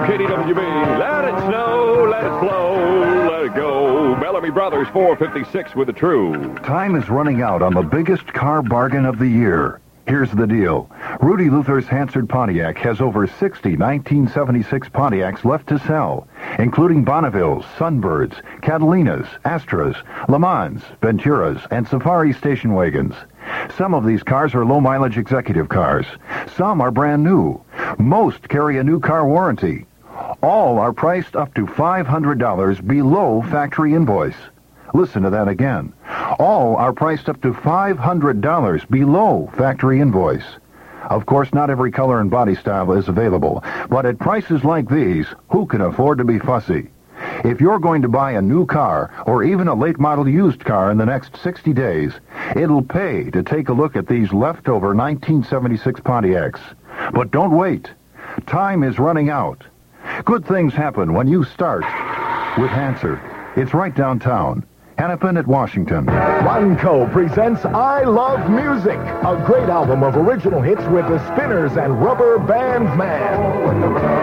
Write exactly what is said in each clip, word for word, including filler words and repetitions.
K D W B. Let it snow, let it blow, let it go. Bellamy Brothers, four fifty-six with the True. Time is running out on the biggest car bargain of the year. Here's the deal. Rudy Luther's Hansard Pontiac has over sixty nineteen seventy-six Pontiacs left to sell, including Bonnevilles, Sunbirds, Catalinas, Astras, Le Mans, Venturas, and Safari station wagons. Some of these cars are low-mileage executive cars. Some are brand new. Most carry a new car warranty. All are priced up to five hundred dollars below factory invoice. Listen to that again. All are priced up to five hundred dollars below factory invoice. Of course, not every color and body style is available, but at prices like these, who can afford to be fussy? If you're going to buy a new car or even a late-model used car in the next sixty days, it'll pay to take a look at these leftover nineteen seventy-six Pontiacs. But don't wait. Time is running out. Good things happen when you start with Hansard. It's right downtown. Hennepin at Washington. Ronco presents I Love Music, a great album of original hits with the Spinners and Rubber Band Man.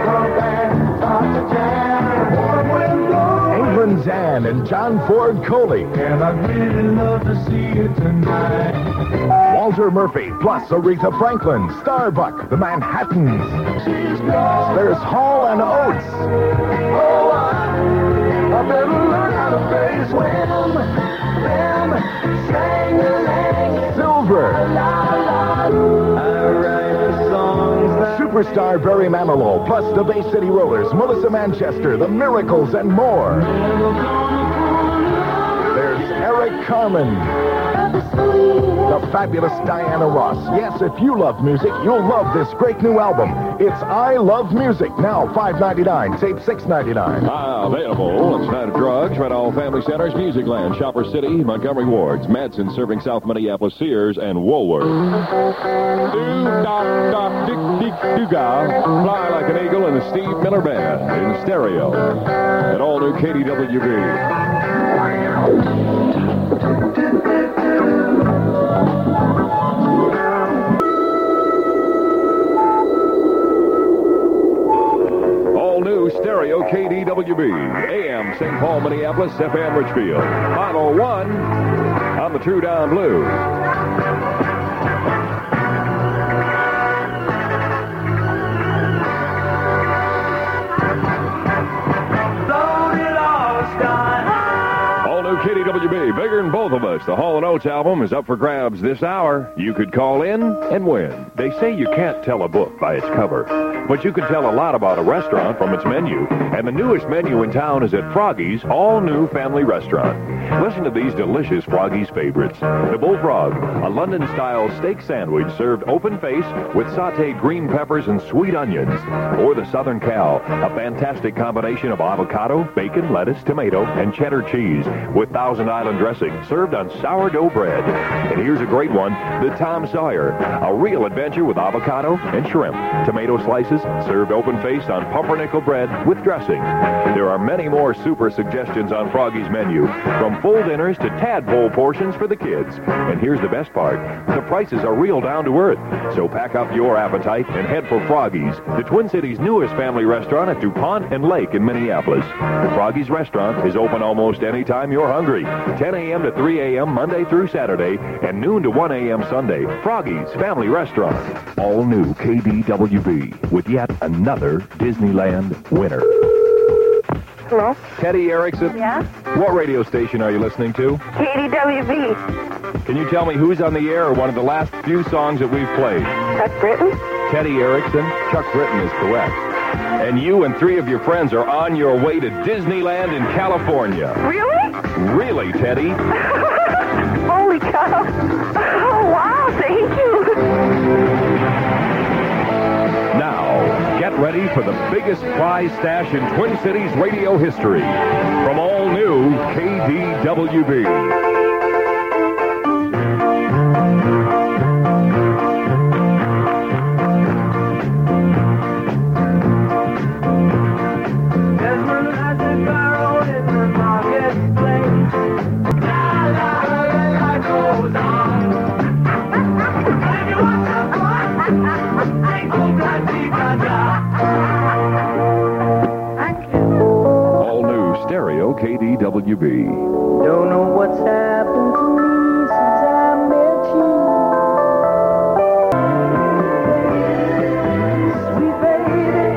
England's Anne and John Ford Coley. And I'd really love to see you tonight. Walter Murphy, plus Aretha Franklin, Starbuck, the Manhattans. There's Hall and Oates. Oh, I, I better learn how to face swim, swim, sang-a-lang, Silver. I write the songs that... Superstar Barry Manilow, plus the Bay City Rollers, Melissa Manchester, the Miracles, and more. There's Eric Carmen. The fabulous Diana Ross. Yes, if you love music, you'll love this great new album. It's I Love Music, now five ninety-nine, tape six ninety-nine. Ah, available at Snyder Drugs, Red All Family Centers, Musicland, Shopper City, Montgomery Wards, Madsen serving South Minneapolis, Sears, and Woolworth. Do-da-da-dick-dick-do-ga, fly like an eagle in the Steve Miller Band in stereo at all new K D W B. Stereo K D W B, A M Saint Paul, Minneapolis, F M Richfield. Final one on the True Down Blue. All new K D W B, bigger than both of us. The Hall and Oates album is up for grabs this hour. You could call in and win. They say you can't tell a book by its cover, but you can tell a lot about a restaurant from its menu. And the newest menu in town is at Froggy's all-new family restaurant. Listen to these delicious Froggy's favorites. The Bullfrog, a London-style steak sandwich served open-face with sautéed green peppers and sweet onions. Or the Southern Cal, a fantastic combination of avocado, bacon, lettuce, tomato, and cheddar cheese with Thousand Island dressing served on sourdough bread. And here's a great one, the Tom Sawyer, a real adventure with avocado and shrimp, tomato slices, served open-faced on pumpernickel bread with dressing. There are many more super suggestions on Froggy's menu, from full dinners to tadpole portions for the kids. And here's the best part, the prices are real down to earth. So pack up your appetite and head for Froggy's, the Twin Cities' newest family restaurant at DuPont and Lake in Minneapolis. Froggy's restaurant is open almost any time you're hungry, ten a.m. to three a.m. Monday through Saturday, and noon to one a.m. Sunday. Froggy's Family Restaurant. All new K D W B with yet another Disneyland winner. Hello? Teddy Erickson? Yeah? What radio station are you listening to? K D W B. Can you tell me who's on the air or one of the last few songs that we've played? Chuck Britton? Teddy Erickson? Chuck Britton is correct. And you and three of your friends are on your way to Disneyland in California. Really? Really, Teddy? Holy cow. Oh, wow, thank you. Now, get ready for the biggest prize stash in Twin Cities radio history from all new K D W B. W B. Don't know what's happened to me since I met you. Sweet baby.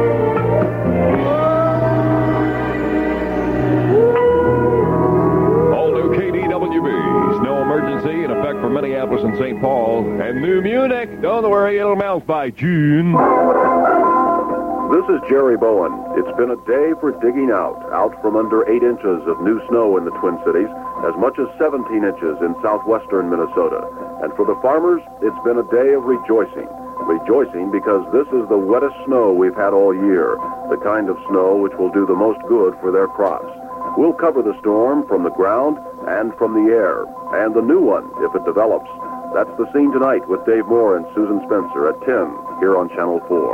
All new K D W B. Snow emergency in effect for Minneapolis and Saint Paul. And New Munich. Don't worry, it'll melt by June. This is Jerry Bowen. It's been a day for digging out, out from under eight inches of new snow in the Twin Cities, as much as seventeen inches in southwestern Minnesota. And for the farmers, it's been a day of rejoicing. Rejoicing because this is the wettest snow we've had all year, the kind of snow which will do the most good for their crops. We'll cover the storm from the ground and from the air, and the new one, if it develops. That's the scene tonight with Dave Moore and Susan Spencer at ten here on Channel four.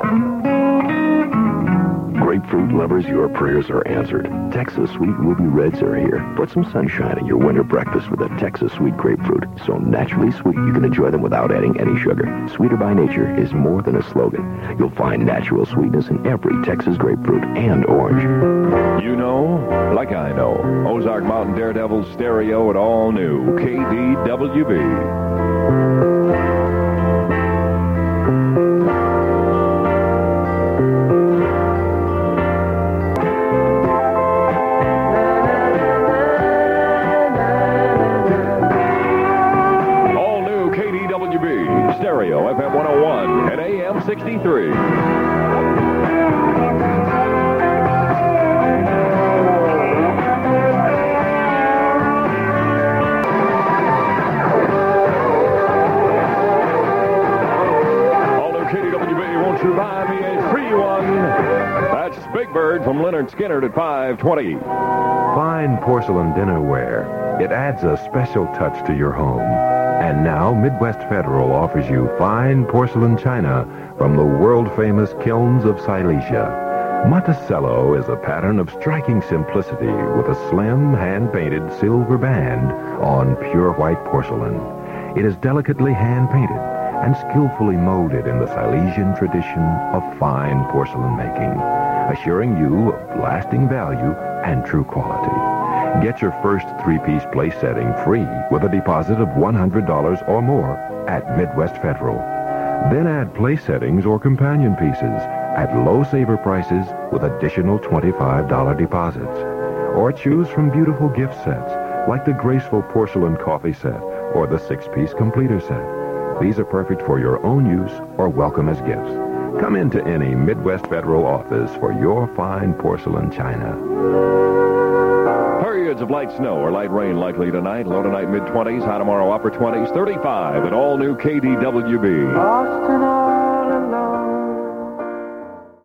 Grapefruit lovers, your prayers are answered. Texas Sweet Ruby Reds are here. Put some sunshine in your winter breakfast with a Texas Sweet Grapefruit. So naturally sweet, you can enjoy them without adding any sugar. Sweeter by nature is more than a slogan. You'll find natural sweetness in every Texas grapefruit and orange. You know, like I know, Ozark Mountain Daredevils stereo at all new K D W B. Stereo, F M one oh one and A M sixty-three. All new K D W B, won't you buy me a free one? That's Big Bird from Leonard Skinner at five twenty. Fine porcelain dinnerware. It adds a special touch to your home. And now, Midwest Federal offers you fine porcelain china from the world-famous kilns of Silesia. Monticello is a pattern of striking simplicity with a slim, hand-painted silver band on pure white porcelain. It is delicately hand-painted and skillfully molded in the Silesian tradition of fine porcelain making, assuring you of lasting value and true quality. Get your first three-piece place setting free with a deposit of one hundred dollars or more at Midwest Federal. Then add place settings or companion pieces at low saver prices with additional twenty-five dollars deposits. Or choose from beautiful gift sets like the graceful porcelain coffee set or the six-piece completer set. These are perfect for your own use or welcome as gifts. Come into any Midwest Federal office for your fine porcelain china. Periods of light snow or light rain likely tonight. Low tonight mid-twenties, high tomorrow upper twenties, thirty-five at all new K D W B. Austin,